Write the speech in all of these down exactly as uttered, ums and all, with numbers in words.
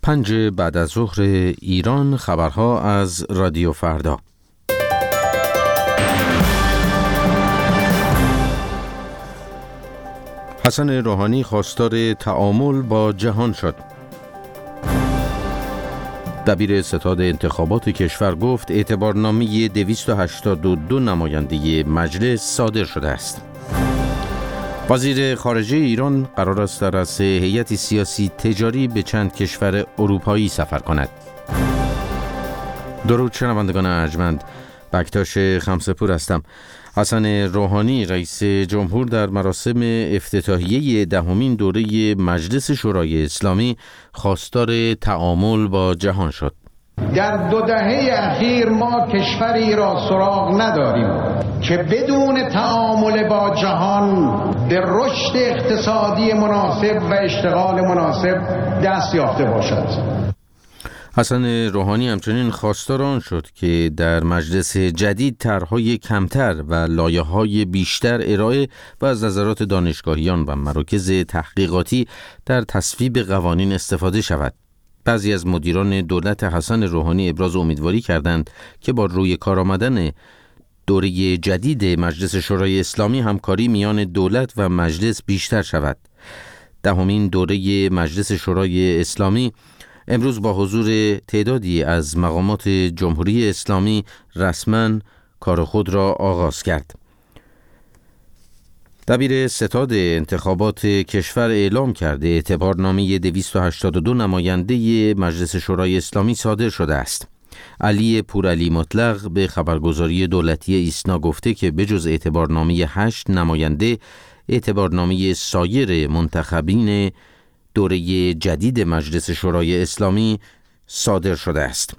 پنج بعد از ظهر ایران، خبرها از رادیو فردا. حسن روحانی خواستار تعامل با جهان شد. دبیر ستاد انتخابات کشور گفت اعتبارنامه دویست و هشتاد و دو نماینده مجلس صادر شده است. وزیر خارجه ایران قرار است در رأس هیئتی سیاسی تجاری به چند کشور اروپایی سفر کند. درود شنوندگان ارجمند، بکتاش خمسه‌پور هستم. حسن روحانی رئیس جمهور در مراسم افتتاحیه دهمین دوره مجلس شورای اسلامی خواستار تعامل با جهان شد. در دو دهه اخیر ما کشوری را سراغ نداریم که بدون تعامل با جهان به رشد اقتصادی مناسب و اشتغال مناسب دست یافته باشد. حسن روحانی همچنین خواستار آن شد که در مجلس جدید طرح‌های کمتر و لایحه‌های بیشتر ارائه و از نظرات دانشگاهیان و مراکز تحقیقاتی در تصویب قوانین استفاده شود. بعضی از مدیران دولت حسن روحانی ابراز امیدواری کردند که با روی کار آمدن دوره جدید مجلس شورای اسلامی همکاری میان دولت و مجلس بیشتر شود. دهمین دوره مجلس شورای اسلامی امروز با حضور تعدادی از مقامات جمهوری اسلامی رسما کار خود را آغاز کرد. دبیر ستاد انتخابات کشور اعلام کرده اعتبارنامه دویست و هشتاد و دو نماینده مجلس شورای اسلامی صادر شده است. علی پورعلی مطلق به خبرگزاری دولتی ایسنا گفته که بجز اعتبارنامه هشت نماینده، اعتبارنامه سایر منتخبین دوره جدید مجلس شورای اسلامی صادر شده است.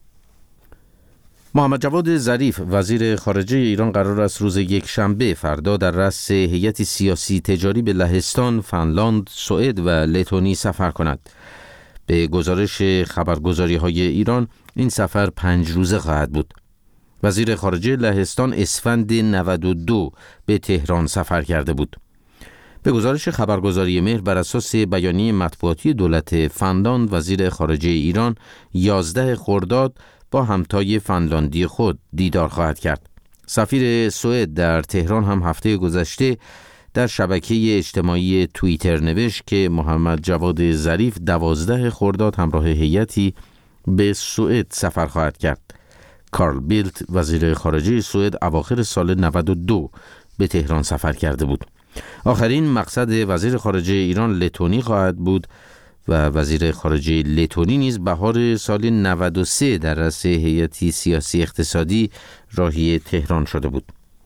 محمد جواد ظریف وزیر خارجه ایران قرار است روز یک شنبه فردا در رأس هیئتی سیاسی تجاری به لهستان، فنلاند، سوئد و لتونی سفر کند. به گزارش خبرگزاری‌های ایران این سفر پنج روزه خواهد بود. وزیر خارجه لهستان اسفند نود و دو به تهران سفر کرده بود. به گزارش خبرگزاری مهر بر اساس بیانیه مطبوعاتی دولت فنلاند، وزیر خارجه ایران یازده خرداد با همتای فنلاندی خود دیدار خواهد کرد. سفیر سوئد در تهران هم هفته گذشته در شبکه اجتماعی توییتر نوشت که محمد جواد ظریف دوازده خرداد همراه هیئتی به سوئد سفر خواهد کرد. کارل بیلت وزیر خارجه سوئد اواخر سال نود و دو به تهران سفر کرده بود. آخرین مقصد وزیر خارجه ایران لتونی خواهد بود و وزیر خارجه لتونی نیز بهار سال نود و سه در رأس هیئتی سیاسی اقتصادی راهی تهران شده بود.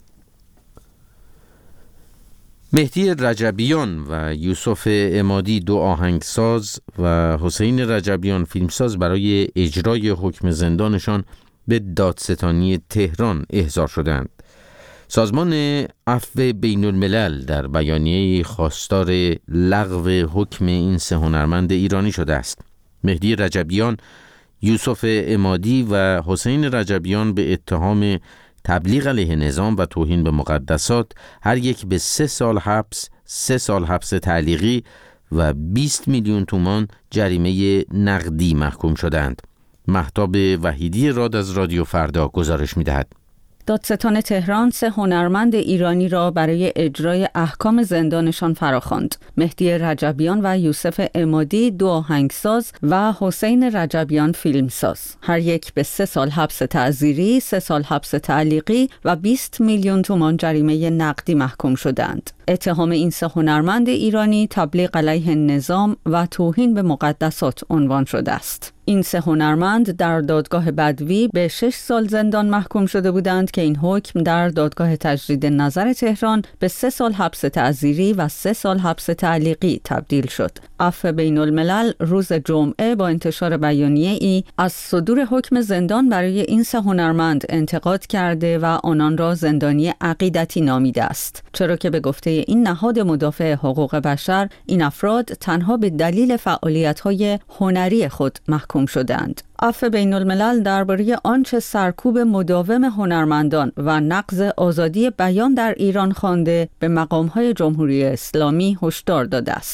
مهدی رجبیان و یوسف عمادی دو آهنگساز و حسین رجبیان فیلمساز برای اجرای حکم زندانشان به دادستانی تهران احضار شدند. سازمان عفو بین الملل در بیانیه خواستار لغو حکم این سه هنرمند ایرانی شده است. مهدی رجبیان، یوسف عمادی و حسین رجبیان به اتهام تبلیغ علیه نظام و توهین به مقدسات هر یک به سه سال حبس، سه سال حبس تعلیقی و بیست میلیون تومان جریمه نقدی محکوم شدند. مهتاب وحیدی راد از رادیو فردا گزارش می‌دهد. دادستان تهران سه هنرمند ایرانی را برای اجرای احکام زندانشان فراخواند. مهدی رجبیان و یوسف عمادی دو آهنگساز و حسین رجبیان فیلمساز هر یک به سه سال حبس تعزیری، سه سال حبس تعلیقی و بیست میلیون تومان جریمه نقدی محکوم شدند. اتهام این سه هنرمند ایرانی تبلیغ علیه نظام و توهین به مقدسات عنوان شده است. این سه هنرمند در دادگاه بدوی به شش سال زندان محکوم شده بودند که این حکم در دادگاه تجدید نظر تهران به سه سال حبس تعزیری و سه سال حبس تعلیقی تبدیل شد. عفو بین الملل روز جمعه با انتشار بیانیه ای از صدور حکم زندان برای این سه هنرمند انتقاد کرده و آنان را زندانی عقیدتی نامیده است، چرا که به گفته این نهاد مدافع حقوق بشر این افراد تنها به دلیل فعالیت‌های هنری خود محکوم شدند. عفو بین الملل درباره آنچه سرکوب مداوم هنرمندان و نقض آزادی بیان در ایران خوانده به مقام‌های جمهوری اسلامی هشدار داده است.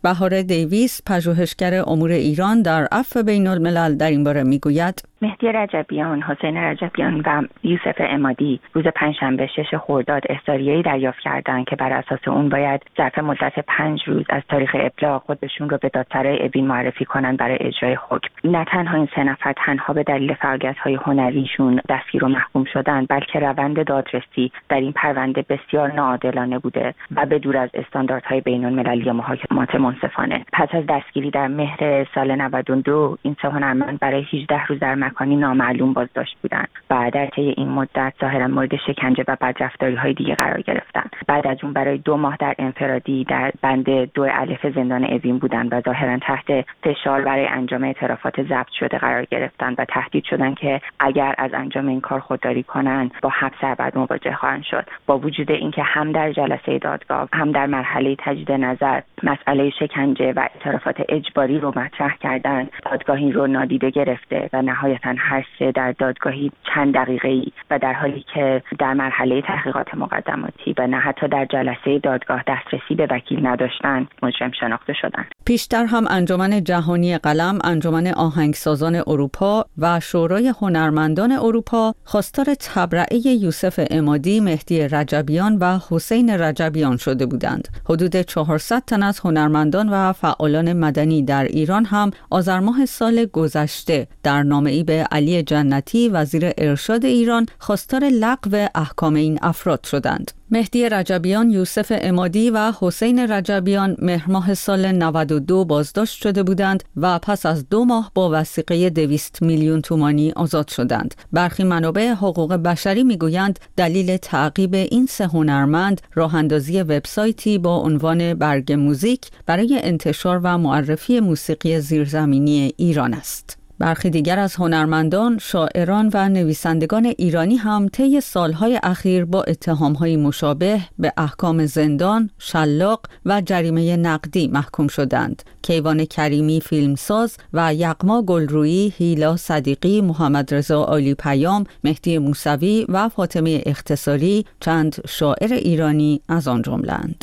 بهار دیویس، پژوهشگر امور ایران در عفو بین الملل، در این باره میگوید مهدی رجبیان، حسین رجبیان و یوسف عمادی روز پنجشنبه شش خرداد احضاریه‌ای دریافت کردند که بر اساس اون باید ظرف مدت پنج روز از تاریخ ابلاغ خودشون رو به دادسرای اوین معرفی کنن برای اجرای حکم. نه تنها این سه نفر تنها به دلیل فعالیت‌های هنریشون دستگیر و محکوم شدن، بلکه روند دادرسی در این پرونده بسیار ناعادلانه بوده و به دور از استانداردهای بین‌المللی محاکمات منصفانه. پس از دستگیری در مهر سال نود و دو، این سه هنرمند برای هجده روز در مکانی نامعلوم بازداشت بودند و در طی این مدت ظاهرا مورد شکنجه و بدرفتاری‌های دیگه قرار گرفتند. بعد از اون برای دو ماه در انفرادی در بند دو الف زندان اوین بودند و ظاهرا تحت فشار برای انجام اعترافات ضبط شده قرار گرفتند و تهدید شدند که اگر از انجام این کار خودداری کنند با حبس ابد مواجه خواهند شد. با وجود اینکه هم در جلسه دادگاه هم در مرحله تجدید نظر مسئله شکنجه و اعترافات اجباری رو مطرح کردند، دادگاه این رو نادیده گرفته و نهایتاً هر سه در دادگاهی چند دقیقه‌ای و در حالی که در مرحله تحقیقات مقدماتی و نه حتی در جلسه دادگاه دسترسی به وکیل نداشتند، مجرم شناخته شدند. پیشتر هم انجمن جهانی قلم، انجمن آهنگسازان اروپا و شورای هنرمندان اروپا خواستار تبرئه یوسف عمادی، مهدی رجبیان و حسین رجبیان شده بودند. حدود چهارصد تن از هنرمندان و فعالان مدنی در ایران هم آذر ماه سال گذشته در نامه‌ای به علی جنتی، وزیر ارشاد ایران، خواستار لغو احکام این افراد شدند. مهدی رجبیان، یوسف عمادی و حسین رجبیان مهر ماه سال نود و دو بازداشت شده بودند و پس از دو ماه با وثیقه دویست میلیون تومانی آزاد شدند. برخی منابع حقوق بشری میگویند دلیل تعقیب این سه هنرمند راه اندازی وبسایتی با عنوان برگ موزیک برای انتشار و معرفی موسیقی زیرزمینی ایران است. برخی دیگر از هنرمندان، شاعران و نویسندگان ایرانی هم طی سالهای اخیر با اتهام‌های مشابه به احکام زندان، شلاق و جریمه نقدی محکوم شدند. کیوان کریمی فیلمساز و یغما گلرویی، هیلا صدیقی، محمد رضا عالی پیام، مهدی موسوی و فاطمه اختصاری چند شاعر ایرانی از آن جمله‌اند.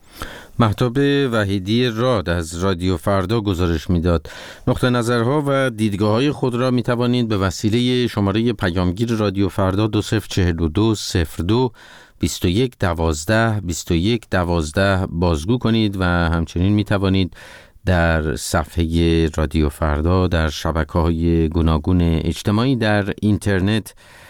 مهتاب وحیدی راد از رادیو فردا گزارش میداد. نقطه نظرها و دیدگاه‌های خود را می توانید به وسیله شماره پیامگیر رادیو فردا دو صفر چهل و دو صفر دو بیست و یک دوازده بیست و یک دوازده بازگو کنید و همچنین می توانید در صفحه رادیو فردا در شبکه‌های گوناگون اجتماعی در اینترنت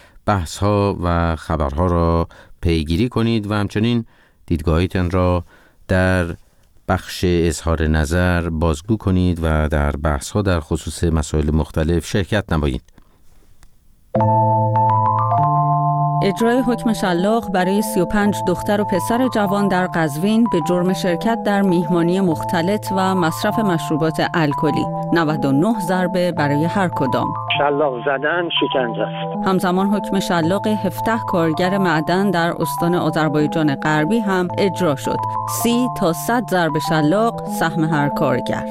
بحث‌ها و خبرها را پیگیری کنید و همچنین دیدگاهیتان را در بخش اظهار نظر بازگو کنید و در بحث‌ها در خصوص مسائل مختلف شرکت نمایید. اجرای حکم شلاق برای سی و پنج دختر و پسر جوان در قزوین به جرم شرکت در میهمانی مختلط و مصرف مشروبات الکلی، نود و نه ضربه برای هر کدام. شلاق زدن شکنجه است. همزمان حکم شلاق هفده کارگر معدن در استان آذربایجان غربی هم اجرا شد. سی تا صد ضربه شلاق سهم هر کارگر.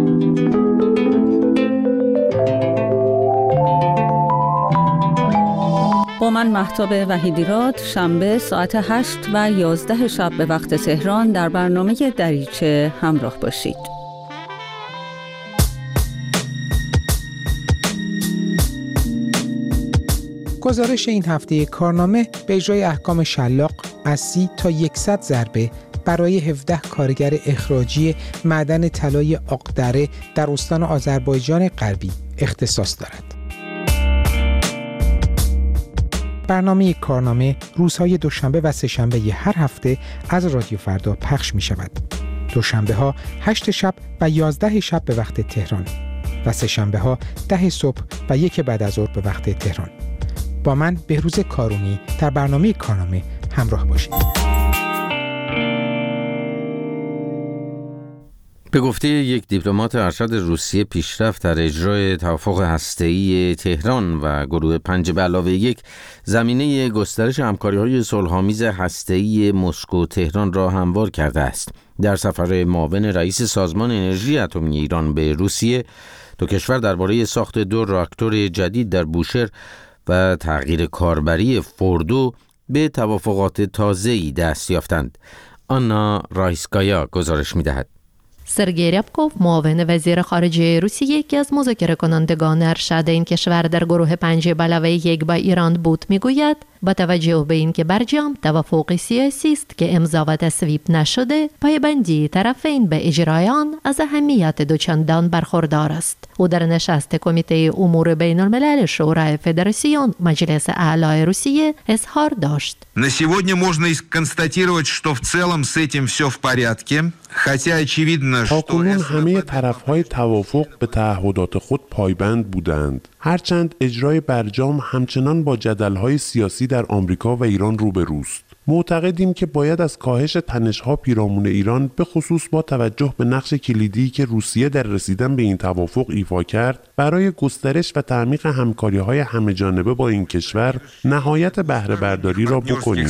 با من مهتاب وحیدی راد، شنبه ساعت هشت و یازده شب به وقت تهران در برنامه دریچه همراه باشید. گزارش این هفته کارنامه به اجرای احکام شلاق از سی تا صد ضربه برای هفده کارگر اخراجی معدن طلای آقدره در استان آذربایجان غربی اختصاص دارد. برنامه کارنامه روزهای دوشنبه و سه‌شنبه هر هفته از رادیو فردا پخش می شود. دوشنبه ها هشت شب و یازده شب به وقت تهران و سه‌شنبه ها ده صبح و یک بعد از ظهر به وقت تهران. با من بهروز کارونی در برنامه کارنامه همراه باشید. به گفته یک دیپلمات ارشد روسیه، پیشرفت در اجرای توافق هسته‌ای تهران و گروه پنج به علاوه یک زمینه گسترش همکاری‌های صلح‌آمیز هسته‌ای مسکو تهران را هموار کرده است. در سفر معاون رئیس سازمان انرژی اتمی ایران به روسیه، دو کشور درباره ساخت دو راکتور جدید در بوشهر و تغییر کاربری فوردو به توافقات تازه‌ای دست یافتند. آنا رایسکایا گزارش می‌دهد. سرگئی ریبکوف معاون وزیر خارجه روسیه که از مذاکره کنندگان ارشد این کشور در گروه پنج به علاوه یک با ایران بود میگوید با توجه به اینکه برجام توافق سیاسی است که امضا و تصویب نشده، پایبندی طرفین به اجرای آن از اهمیت دوچندان برخوردار است. او در نشست کمیته امور بین الملل شورای فدراسیون مجلس اعلی روسیه اظهار داشت. На сегодня можно констатировать, что в целом с этим все в порядке. хотя очевидно, что تاکنون همه طرف‌های توافق به تعهدات خود پایبند بودند. هرچند اجرای برجام همچنان با جدل‌های سیاسی در آمریکا و ایران روبروست. معتقدیم که باید از کاهش تنش‌ها پیرامون ایران به خصوص با توجه به نقش کلیدی که روسیه در رسیدن به این توافق ایفا کرد برای گسترش و تعمیق همکاری‌های همه‌جانبه با این کشور نهایت بهره برداری را بکنیم.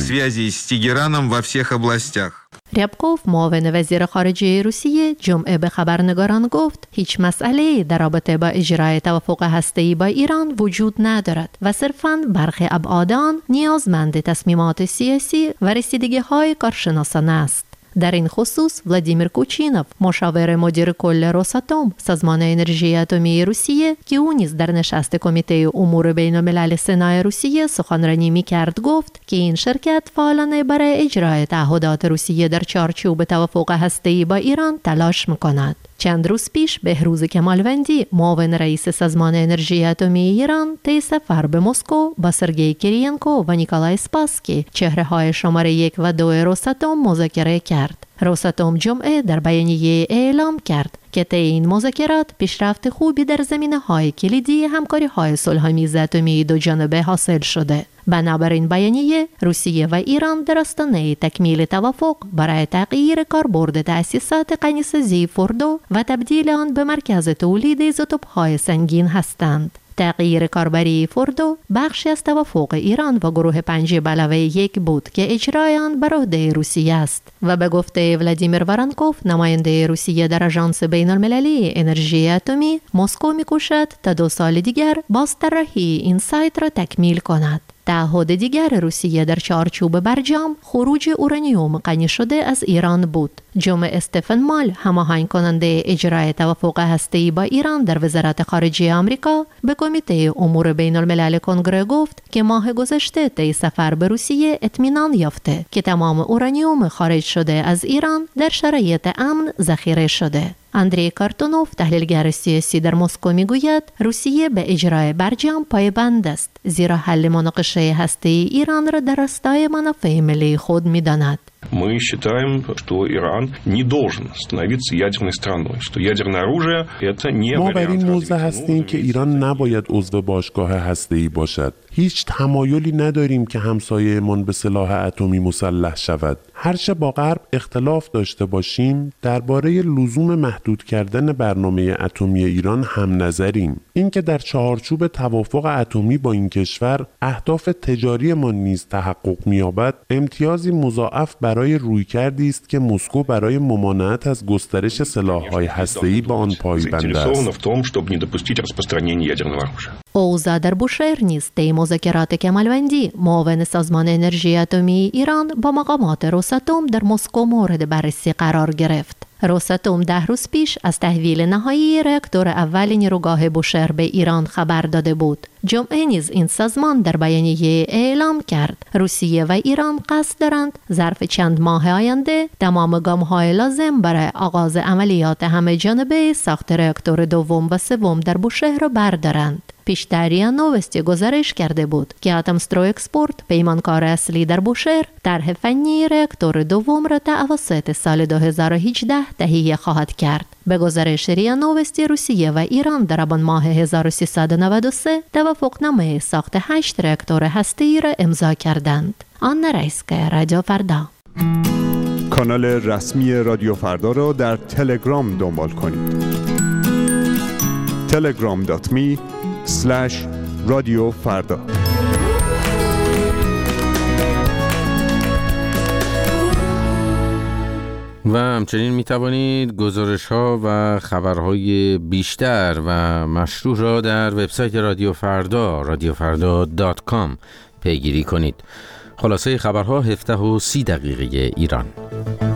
ریبکوف معاون وزیر خارجه روسیه جمعه به خبرنگاران گفت هیچ مسئله‌ای در رابطه با اجرای توافق هسته‌ای با ایران وجود ندارد و صرفاً برخی ابعاد آن نیازمند تصمیمات سیاسی و رسیدگی‌های کارشناسانه است. در این خصوص ولادیمیر کوچینوف مشاور مدیر کل روساتوم سازمان انرژی اتمی روسیه که او نیز در نشست کمیته امور بین الملل سنای روسیه سخنرانی می‌کرد گفت که این شرکت فعالانه برای اجرای تعهدات روسیه در چارچوب توافق هسته‌ای با ایران تلاش می‌کند. چند روز پیش بهروز کمالوندی معاون رئیس سازمان انرژی اتمی ایران طی سفر به مسکو با سرگئی کیریєنکو و نیکولای اسپاسکی چهره‌های شماره یک و دو روساتوم مذاکره کرد. روساتوم جمعه در بیانیه اعلام کرد که طی این مذاکرات پیشرفت خوبی در زمینه‌های کلیدی همکاری‌های صلح‌آمیز اتمی دو جانبه حاصل شده. بنابراین بیانیه روسیه و ایران در آستانه تکمیل توافق برای تغییر کاربرد تأسیسات غنی‌سازی فوردو و تبدیل آن به مرکز تولید ایزوتوپ‌های سنگین هستند. تغییر کاربری فوردو بخشی از توافق ایران و گروه پنج به علاوه یک بود که اجرای آن بر عهده روسیه است و به گفته ولادیمیر وارانکوف نماینده روسیه در آژانس بین المللی انرژی اتمی مسکو می‌کوشد تا دو سال دیگر بازطراحی این سایت را تکمیل کند. تعهد دیگر روسیه در چارچوب برجام خروج اورانیوم غنی شده از ایران بود. جمعه استفن مال هماهنگ کننده اجرای توافق هسته‌ای با ایران در وزارت خارجه آمریکا به کمیته امور بین الملل کنگره گفت که ماه گذشته طی سفر به روسیه اطمینان یافته که تمام اورانیوم خارج شده از ایران در شرایط امن ذخیره شده. اندری کارتونوف تحلیلگر سیاسی در مسکو میگوید روسیه به اجرای برجام پایبند است زیرا حل مناقشه هسته‌ای ایران را در راستای منافع ملی خود می‌داند. Мы считаем, что Иран не должен становиться ядерной страной, что ядерное оружие это не ما بر این موضع هستیم که ایران نباید عضو باشگاه هسته‌ای باشد. هیچ تمایلی نداریم که همسایه‌مان به سلاح اتمی مسلح شود. هرچه با غرب اختلاف داشته باشیم درباره لزوم محدود کردن برنامه اتمی ایران هم نظریم. اینکه در چارچوب توافق اتمی با این کشور اهداف تجاری ما نیز تحقق می‌یابد امتیازی مضاعف برای رویکردی است که مسکو برای ممانعت از گسترش سلاح‌های هسته‌ای با آن پایبند است. اوضاع در بوشهر نیز طی مذاکرات کمالوندی معاون سازمان انرژی اتمی ایران با مقامات روساتوم در مسکو مورد بررسی قرار گرفت. روساتوم ده روز پیش از تحویل نهایی راکتور اول نیروگاه بوشهر به ایران خبر داده بود. جمعه نیز این سازمان در بیانیه اعلام کرد روسیه و ایران قصد دارند ظرف چند ماه آینده تمام گام‌های لازم برای آغاز عملیات همه جانبه ساخت راکتور دوم و سوم در بوشهر را بردارند. پیشتر ریا نووستی گزارش کرده بود که اتمسترو اکسپورت پیمانکار اصلی در بوشهر طرح فنی راکتور دوم را تا اواسط سال دو هزار و هجده تهیه خواهد کرد. به گزارش ریا نووستی روسیه و ایران در آبان ماه هزار و سیصد و نود و سه توافقنامه ساخت هشت راکتور هسته‌ای را امضا کردند. آن رئیسکه رادیو فردا. کانال رسمی رادیو فردا را در تلگرام دنبال کنید. تلگرام دات می اسلش رادیو فردا. و همچنین می توانید گزارش ها و خبرهای بیشتر و مشروع را در وبسایت رادیو فردا رادیو فردا دات کام پیگیری کنید. خلاصه خبرها هفده و سی دقیقه ایران.